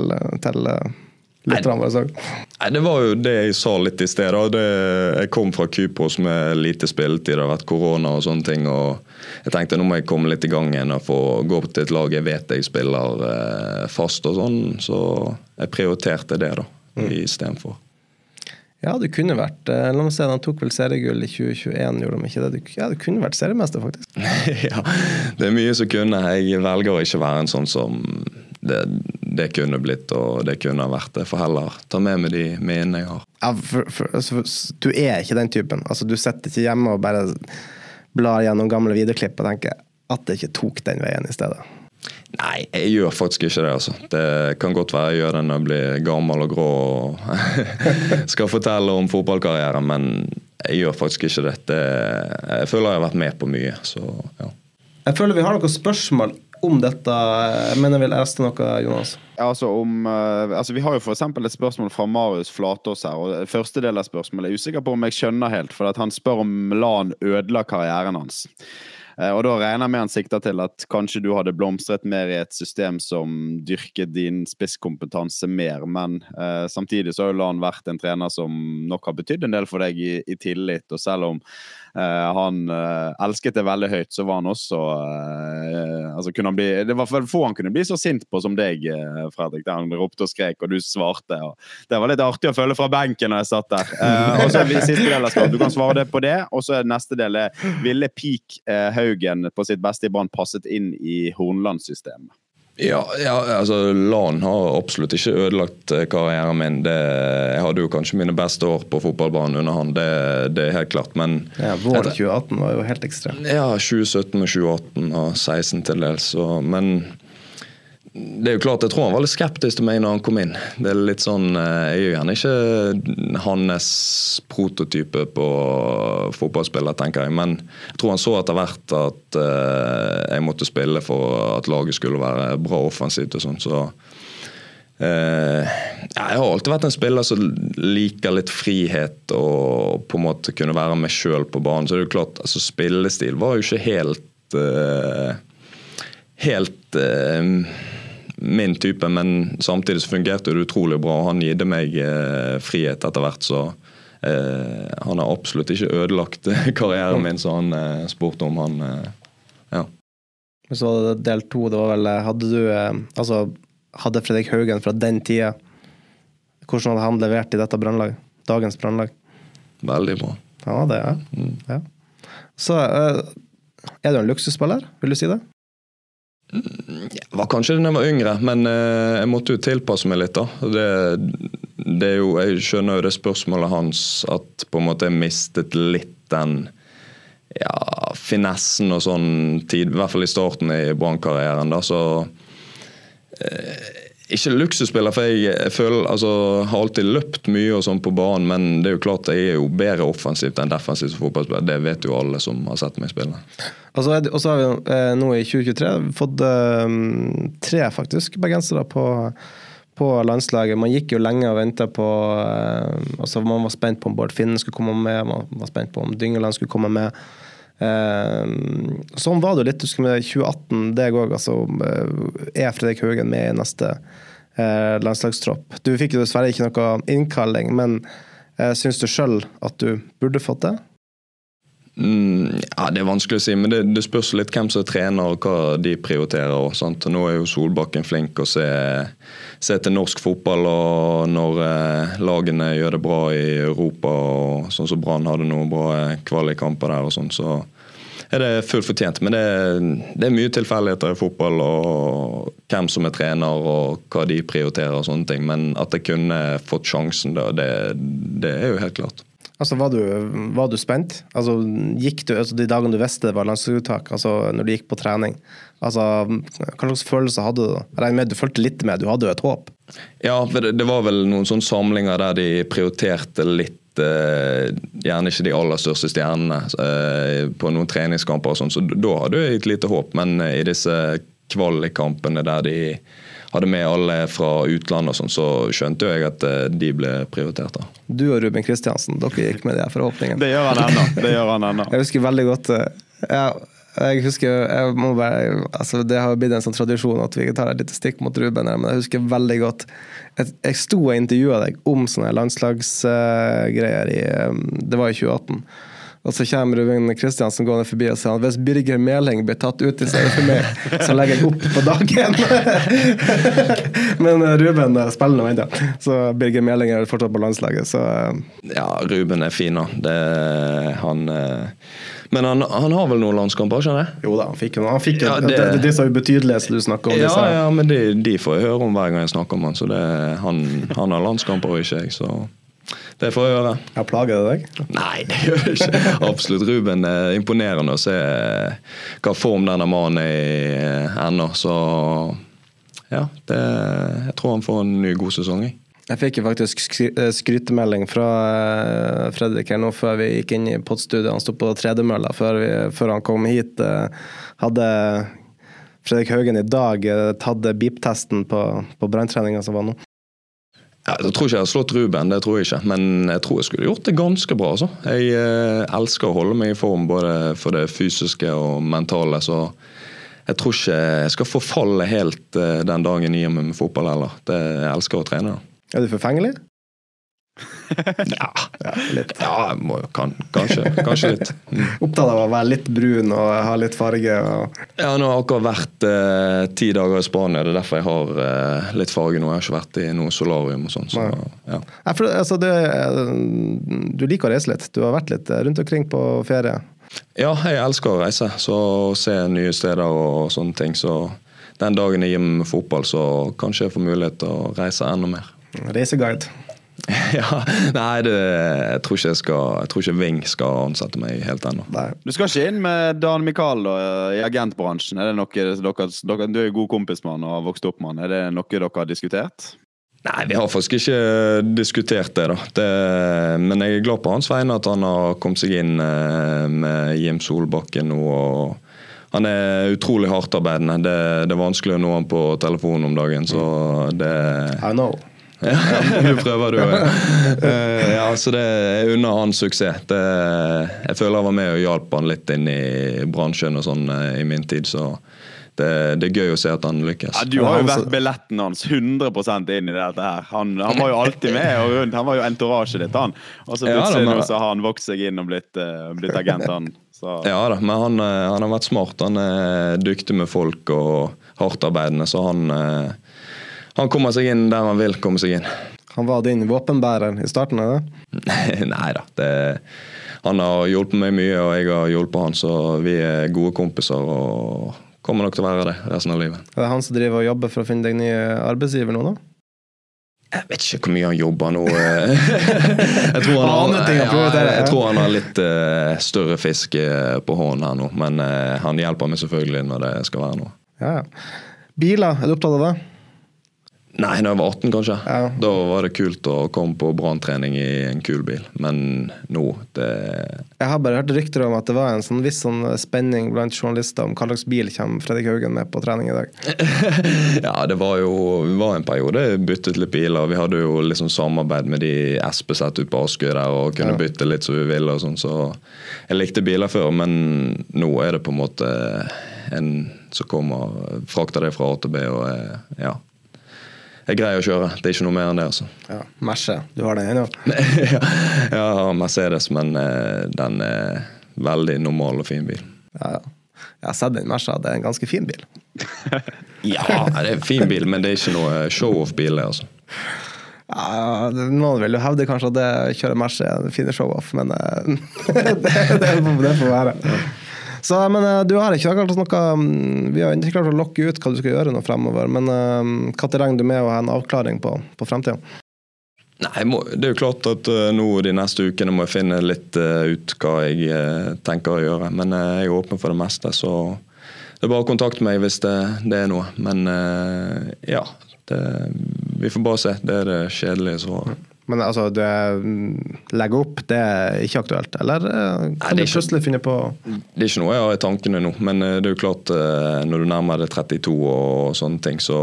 Nei, det var jo det jeg sa litt i sted. Jeg kom fra Kypros med lite spilletid, det har vært korona og sånne ting, og jeg tenkte nå må jeg komme litt i gang igjen og få gå på til et lag jeg vet jeg spiller fast og sånn, så jeg prioriterte det da, i stedet for. Ja, du kunne vært, la meg se, de tok vel seriegull i 2021, gjorde de ikke det? Ja, du kunne vært seriemester faktisk. Ja, det er mye som kunne. Jeg velger å ikke være en sånn som det kunne blitt, og det kunne vært det, for heller ta med de minnene jeg har. Ja, altså, du er ikke den typen. Altså, du sitter ikke hjemme og bare blar gjennom gamle videoklipp og tenker at det ikke tok den veien i stedet. Nei, jeg gjør faktisk ikke det, altså. Det kan godt være jeg gjør det når jeg blir gammel og grå og skal fortelle om fotballkarrieren, men jeg gjør faktisk ikke det. Jeg føler jeg har vært med på mye, så ja. Jeg føler vi har noen spørsmål om dette, men jeg vil erste noe, Jonas. Ja, altså vi har jo for eksempel et spørsmål fra Marius Flatås her, og første del av spørsmålet er jeg usikker på om jeg skjønner helt, for at han spør om LAN ødela karrieren hans. Og da regner jeg med han sikter til at kanskje du hadde blomstret mer i et system som dyrket din spisskompetanse mer, men samtidig så har jo LAN vært en trener som nok har betydd en del for deg i tillit, og selv om han elsket det veldig høyt, så var han også altså kunne han bli, det var få han kunne bli så sint på som deg, Fredrik, der han ropte og skrek og du svarte, og det var litt artig å følge fra benken når jeg satt der. Og så er vi siste del av spørsmålet, du kan svare det på det, og så er neste del ville Peak Haugen på sitt beste i Brann passet inn i Hornland-systemet? Ja, altså LAN har absolutt ikke ødelagt karrieren min. Jeg hadde jo kanskje mine beste år på fotballbanen under han, det er helt klart, men... Ja, våren 2018 var jo helt ekstrem. Ja, 2017 og 2018 og 16 til dels, men Det jo klart, jeg tror han var litt skeptisk til meg når han kom inn. Det litt sånn, jeg jo gjerne ikke hans prototype på fotballspiller, tenker jeg. Men jeg tror han så etter hvert at jeg måtte spille for at laget skulle være bra offensivt og sånn. Så jeg har alltid vært en spiller som liker litt frihet og på en måte kunne være meg selv på banen. Så det jo klart, altså spillestil var jo ikke helt min type, men samtidig så fungerte det utrolig bra. Han gitt meg frihet etter hvert, så han har absolutt ikke ødelagt karrieren min, så han spurte om han, ja. Så var det del 2, det var vel, hadde Fredrik Haugen fra den tida, hvordan hadde han levert i dette brannlaget? Dagens brannlag? Veldig bra. Ja, det ja. Så du en luksusspiller, vil du si det? Jeg var kanskje da jeg var yngre, men jeg måtte jo tilpasse meg litt da. Det jo, jeg skjønner jo det spørsmålet hans, at på en måte jeg mistet litt den finessen og sånn tid, i hvert fall i starten i brannkarrieren da, så ikke luksusspiller, for jeg føler, har alltid løpt mye og sånn på banen, men det jo klart jeg jo bedre offensivt enn defensivt fotballspiller. Det vet jo alle som har sett meg spille. Og så har vi nå i 2023 fått 3 faktisk bergensere på landslaget. Man gikk jo lenge og ventet på, man var spent på om Bård Finnen skulle komme med, man var spent på om Dyngeland skulle komme med. Sånn var det litt, husker med 2018 det også, Fredrik Haugen med i neste landslagstropp. Du fikk jo dessverre ikke noe innkalling, men synes du selv at du burde fått det? Ja, det vanskelig å si, men det spørs litt hvem som trener og hva de prioriterer og sånt. Nå jo Solbakken flink å se til norsk fotball, og når lagene gjør det bra i Europa, og sånn som Brann hadde noen bra kvalikkamper der og sånn, så det fullt fortjent. Men det mye tilfeldigheter i fotball, og hvem som trener og hva de prioriterer og sånne ting. Men at jeg kunne fått sjansen da, det jo helt klart. Var du spent? Gikk du, de dagene du visste det var landslagsuttak, når du gikk på trening, hva slags følelse hadde du da? Jeg regner med du følte litt med, du hadde jo et håp. Ja, for det var vel noen sånne samlinger der de prioriterte litt, gjerne ikke de aller største stjernene på noen treningskamper og sånn, så da hadde jeg et lite håp, men i disse kvalikkampene der de hadde med alle fra utlandet og sånn, så skjønte jeg at de ble prioritert da. Du og Ruben Kristiansen, dere gikk med de her forhåpningene. Det gjør han ennå. Jeg husker veldig godt, det har blitt en sånn tradisjon at vi tar et lite stikk mot Ruben her, men jeg husker veldig godt, jeg sto og intervjuet deg om sånne landslagsgreier det var i 2018. Og så kommer Ruben Kristiansen gående forbi og sier hvis Birger Meling blir tatt ut i stedet for meg, så legger jeg opp på dagen. Men Ruben spiller nå enda. Så Birger Meling fortsatt på landslaget. Så. Ja, Ruben fin da. Men han har vel noen landskamper, skjønner jeg? Jo da, han fikk ja, det så betydelig som du snakker om. Ja, men de får jeg høre om hver gang jeg snakker om han. Så han har landskamper og ikke jeg, så... Det får jeg gjøre. Jeg plager det deg? Nei, det gjør jeg ikke. Absolutt. Ruben imponerende å se hva form denne mannen ennå. Så ja, jeg tror han får en ny god sesong. Jeg fikk jo faktisk skrytemelding fra Fredrik her nå før vi gikk inn i poddstudiet. Han stod på tredemølla før han kom hit. Hadde Fredrik Haugen i dag tatt beep-testen på branntreningen som var nå? Ja, jeg tror ikke jeg har slått Ruben, det tror jeg ikke. Men jeg tror jeg skulle gjort det ganske bra. Altså. Jeg elsker å holde meg i form både for det fysiske og mentale. Så jeg tror ikke jeg skal forfalle helt den dagen i med fotball heller. Jeg elsker å trene. Er du forfengelig? Ja, litt. Ja, kanskje litt. Opptatt av å være litt brun og ha litt farge. Ja, nå har jeg akkurat vært 10 dager i Spania. Det derfor jeg har litt farge nå. Jeg har ikke vært i noe solarium og sånt. Så, ja. Du liker å reise litt. Du har vært litt rundt omkring på ferie. Ja, jeg elsker å reise. Så se nye steder og sånne ting. Så den dagen jeg gir med fotball, så kanskje jeg får mulighet til å reise enda mer. Reiseguide. Ja, nei, jeg tror ikke Ving skal ansette meg helt ennå. Du skal ikke inn med Dan Mikael i agentbransjen? Er det noe du god kompis med han og har vokst opp med han? Er det noe dere har diskutert? Nei, vi har faktisk ikke diskutert det da. Men jeg glad på hans vegne at han har kommet seg inn med Jim Solbakken nå. Og han utrolig hardtarbeidende. Det vanskelig å nå han på telefonen om dagen, så det... I know. Ja, du prøver du. Ja, så det under hans suksess. Jeg føler jeg var med og hjalp han litt inn i bransjen og sånn i min tid, så det gøy å se at han lykkes. Ja, du har jo vært billetten hans 100% inn i dette her. Han var jo alltid med og rundt. Han var jo entourage ditt, han. Og så plutselig nå så har han vokst seg inn og blitt agent, han. Så. Ja da, men han har vært smart. Han dyktig med folk og hardtarbeidende, så han kommer seg inn der han vil komme seg inn. Han var din våpenbærer i starten, er det? Nei da, han har hjulpet meg mye, og jeg har hjulpet han, så vi gode kompiser, og kommer nok til å være det resten av livet. Er det han som driver og jobber for å finne deg ny arbeidsgiver nå da? Jeg vet ikke hvor mye han jobber nå. Jeg tror han har litt større fisk på hånden her nå, men han hjelper meg selvfølgelig når det skal være noe. Ja. Biler, er du opptatt av det? Nei, når jeg var 18 kanskje. Ja. Da var det kult å komme på branntrening i en kul bil. Men nå, Jeg har bare hørt rykter om at det var en viss spenning blant journalister om hva slags bil kommer Fredrik Haugen med på trening i dag. Ja, det var en periode byttet litt biler. Vi hadde jo liksom samarbeid med de SPZ ut på Askøy der og kunne bytte litt så vi ville og sånn. Så jeg likte biler før, men nå er det på en måte en som frakter det fra A til B og ja. Jeg greier å kjøre, det ikke noe mer enn det altså. Ja, Merse, du har den ennå? Ja, Mercedes, men den veldig normal og fin bil. Ja. Jeg har sett den Merse, det en ganske fin bil. Ja, det en fin bil, men det ikke noe show-off-bil altså. Ja, noen vil jo hevde kanskje at det kjører Merse en fin show-off, men det får være. Så, men du har ikke klart vi har ikke klart å lokke ut hva du skal gjøre nå fremover, men hva regner du med å ha en avklaring på fremtiden? Nei, det jo klart at nå de neste ukene må jeg finne litt ut hva jeg tenker å gjøre, men jeg åpen for det meste, så det bare å kontakte meg hvis det noe, men ja, vi får bare se, det det kjedelige svaret. Men altså, du legger opp, det ikke aktuelt, eller kan du plutselig finne på? Det ikke noe jeg har i tankene nå, men det jo klart, når du nærmer deg 32 og sånne ting, så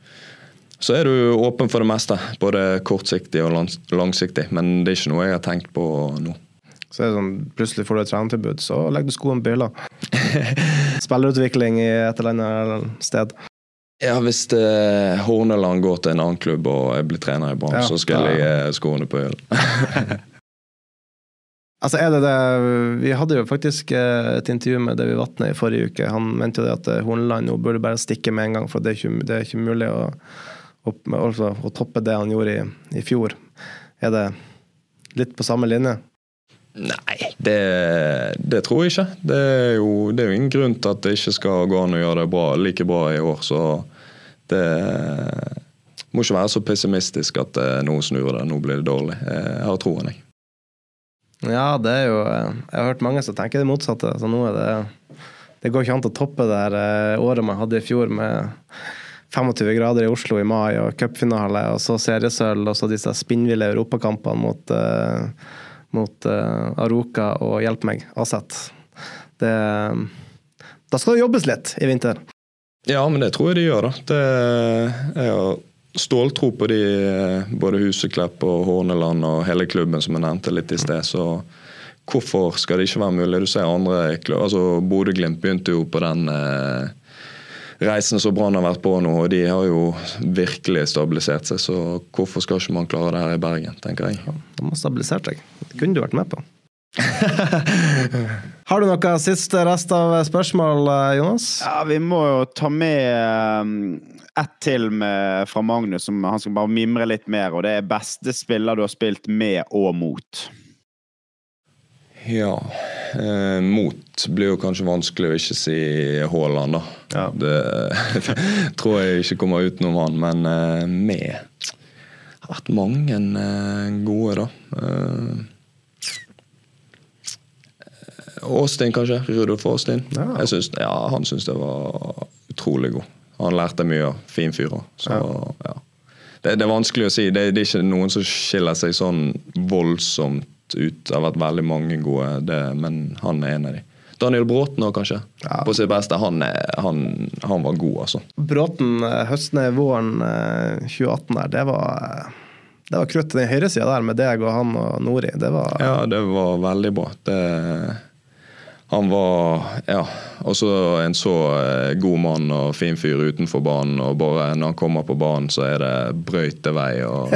du åpen for det meste, både kortsiktig og langsiktig, men det ikke noe jeg har tenkt på nå. Så det sånn, plutselig får du et treningstilbud, så legger du skoen på hylla. Spillerutvikling i et eller annet sted. Ja, hvis Horneland går til en annen klubb og jeg blir trener i Brann, så skal jeg skoene på hyll. Altså vi hadde jo faktisk et intervju med Davy Vatne i forrige uke. Han mente jo det at Horneland nå burde bare stikke med en gang, for det er ikke mulig å toppe det han gjorde i fjor. Er det litt på samme linje? Nei, det tror jeg ikke. Det er jo ingen grunn til at det ikke skal gå an å gjøre det like bra i år, så det må ikke være så pessimistisk at noen snur det, nå blir det dårlig. Jeg har troen, jeg. Ja, det er jo, jeg har hørt mange som tenker det motsatte, så nå det går ikke an til å toppe det her året man hadde i fjor med 25 grader i Oslo i mai og cupfinale, og så seriesøl, og så disse spinnville europakampene mot Aroka og hjelp meg, Aset. Da skal det jobbes litt i vinter. Ja, men det tror jeg de gjør da. Jeg har ståltro på de, både Huseklepp og Horneland og hele klubben som jeg nevnte litt i sted, så hvorfor skal det ikke være mulig? Du ser andre klubber, altså Bodø/Glimt begynte jo på den reisen som Brann har vært på nå, og de har jo virkelig stabilisert seg, så hvorfor skal ikke man klare det her i Bergen, tenker jeg. Ja, de har stabilisert seg. Det kunne du vært med på. Har du noe siste rest av spørsmål, Jonas? Ja, vi må jo ta med ett til fra Magnus, som han skal bare mimre litt mer, og det er beste spiller du har spilt med og mot. Ja, mot blir jo kanskje vanskelig å ikke si Haaland da. Ja. Det tror jeg ikke kommer utenom han, men med har vært mange gode da. Austin kanskje, Rudolf Austin. Ja. Han synes det var utrolig god. Han lærte mye av fin fyr også. Så ja. Det er vanskelig å si. Det er ikke noen som skiller seg sånn voldsomt ut. Det har vært veldig mange gode, men han er en av de. Daniel Bråten også, kanskje. Ja. På sitt beste. Han var god, altså. Bråten høsten i våren 2018 der, det var krutt den høyre siden der med deg og han og Nori. Ja, det var veldig bra. Han var, også en så god mann og fin fyr utenfor banen, og bare når han kommer på banen så er det brøyte vei, og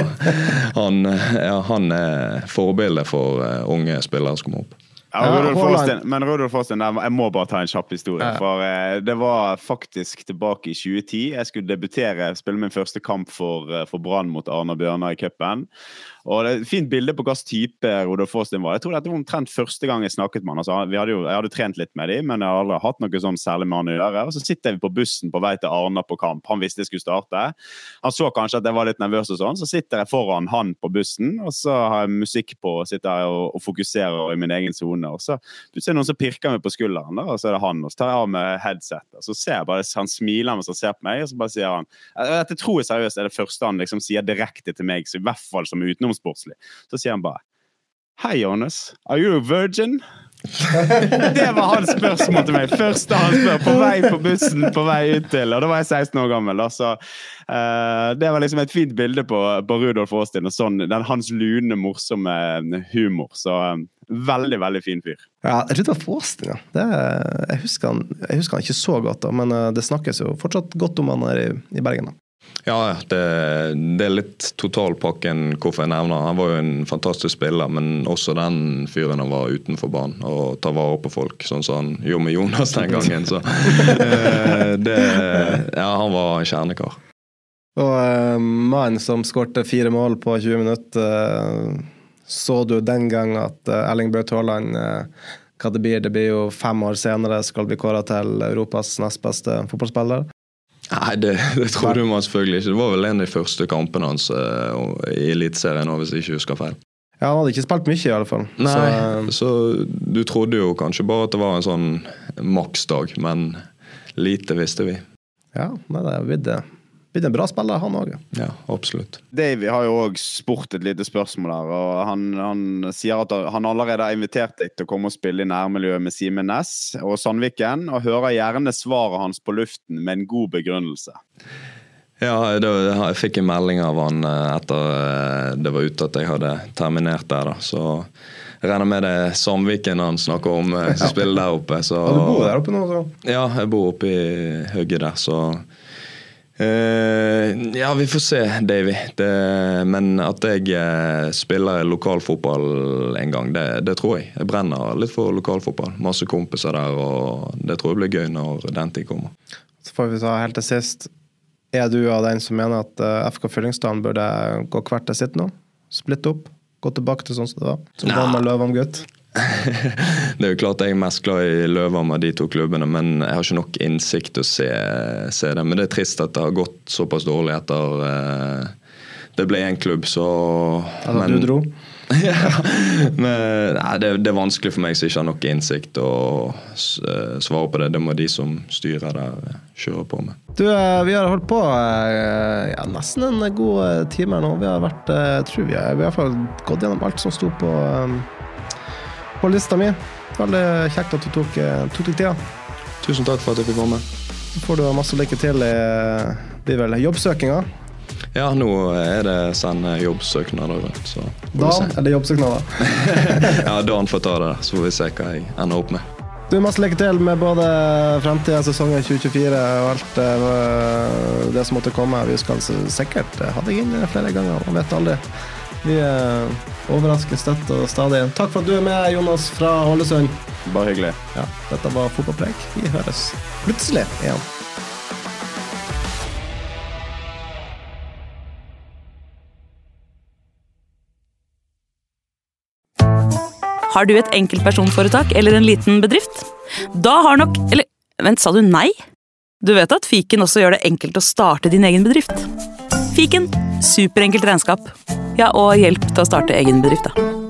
han er forbildet for unge spillere som kommer opp. Men Rudolf Austin, jeg må bare ta en kjapp historie, for det var faktisk tilbake i 2010. Jeg skulle spille min første kamp for Brann mot Arne Bjørnar i cupen. Og det er et fint bilde på hva type Rudolf Austin var. Jeg tror dette var omtrent første gang jeg snakket med han. Altså, jeg hadde trent litt med dem, men jeg har aldri hatt noe sånn særlig med han å gjøre. Og så sitter vi på bussen på vei til Arna på kamp. Han visste jeg skulle starte. Han så kanskje at jeg var litt nervøs og sånn. Så sitter jeg foran han på bussen, og så har jeg musikk på, og sitter jeg og fokuserer i min egen zone. Og så plutselig er det noen som pirker meg på skulderen, og så er det han. Og så tar jeg av med headset. Og så ser jeg bare, han smiler mens han ser på meg, og så bare sier han, dette tror jeg seriøst er det første han liksom sier direkte til meg, så i hvert fall som utenomsportslig. Så sier han bare, «Hei Jonas, are you a virgin?» Det var hans spørsmål til meg. Første han spør, på vei på bussen, på vei ut til, og da var jeg 16 år gammel. Så, det var liksom et fint bilde på Rudolf Austin, og sånn, hans lune, morsomme humor. Så veldig, veldig fin fyr. Ja, Rudolf Austin, ja. Jeg husker han ikke så godt, da, men det snakkes jo fortsatt godt om han her i Bergen da. Ja, det er litt totalpakken hvorfor jeg nevner. Han var jo en fantastisk spiller, men også den fyren han var utenfor banen og tar vare på folk, sånn som han gjorde med Jonas den gangen. Så, han var en kjernekar. Og mannen som skårte 4 mål på 20 minutter, så du den gang at Erling Braut Haaland, hva det blir jo 5 år senere, skal bli kåret til Europas nest beste fotballspiller? Nei, det trodde man selvfølgelig ikke. Det var vel en av de første kampene hans i elitserien, hvis jeg ikke husker feil. Ja, han hadde ikke spilt mye i alle fall. Nei, så du trodde jo kanskje bare at det var en sånn maksdag, men lite visste vi. Ja, det er blitt en bra spiller, han også. Ja, absolutt. Davy har jo også spurt et lite spørsmål der, og han sier at han allerede har invitert deg til å komme og spille i nærmiljøet med Simen Næss og Sandviken, og hører gjerne svaret hans på luften med en god begrunnelse. Ja, jeg fikk en melding av han etter det var ute at jeg hadde terminert der da, så jeg regner med det Sandviken han snakker om, som spiller der oppe. Så, du bor der oppe nå? Så? Ja, jeg bor oppe i Høgge der, så ja, vi får se, Davy. Men at jeg spiller lokalfotball en gang, det tror jeg. Jeg brenner litt for lokalfotball. Masse kompiser der, og det tror jeg blir gøy når den tid kommer. Så får vi ta helt til sist. Er du av den som mener at FK Fyllingsdalen burde gå hvert til sitt nå? Splitte opp? Gå tilbake til sånn som det var? Som var med Løvam-gutt? Det er jo klart jeg er mest glad i Løvam av de 2 klubbene, men jeg har ikke nok innsikt til å se det. Men det er trist at det har gått såpass dårlig etter det ble en klubb, så... Altså, du dro? Ja, men det er vanskelig for meg som ikke har nok innsikt og svare på det. Det må de som styrer der kjøre på med. Du, vi har holdt på nesten en god time nå. Vi har vært, tror vi har i hvert fall gått gjennom alt som stod på lista mi. Veldig kjekt at du tok tida. Tusen takk for at jeg fikk komme. Så får du masse lykke til i blir vel jobbsøkinga. Ja, nå er det sende jobbsøknader rundt. Så Dan, er det jobbsøknader? Ja, Dan får ta det, så får vi se hva jeg ender opp med. Du, masse lykke til med både fremtiden, sesongen 2024 og alt det som måtte komme. Vi skal sikkert ha deg inn flere ganger, man vet aldri. Vi overrasker støtt og stadig. Takk for at du med, Jonas fra Ålesund. Bare hyggelig. Ja, dette var Fotballpreik. Vi høres plutselig igjen. Har du et enkeltpersonforetak eller en liten bedrift? Da har nok... Eller, vent, sa du nei? Du vet at Fiken også gjør det enkelt å starte din egen bedrift. Fiken, superenkelt regnskap. Ja, og hjelp til å starte egen bedrift, da.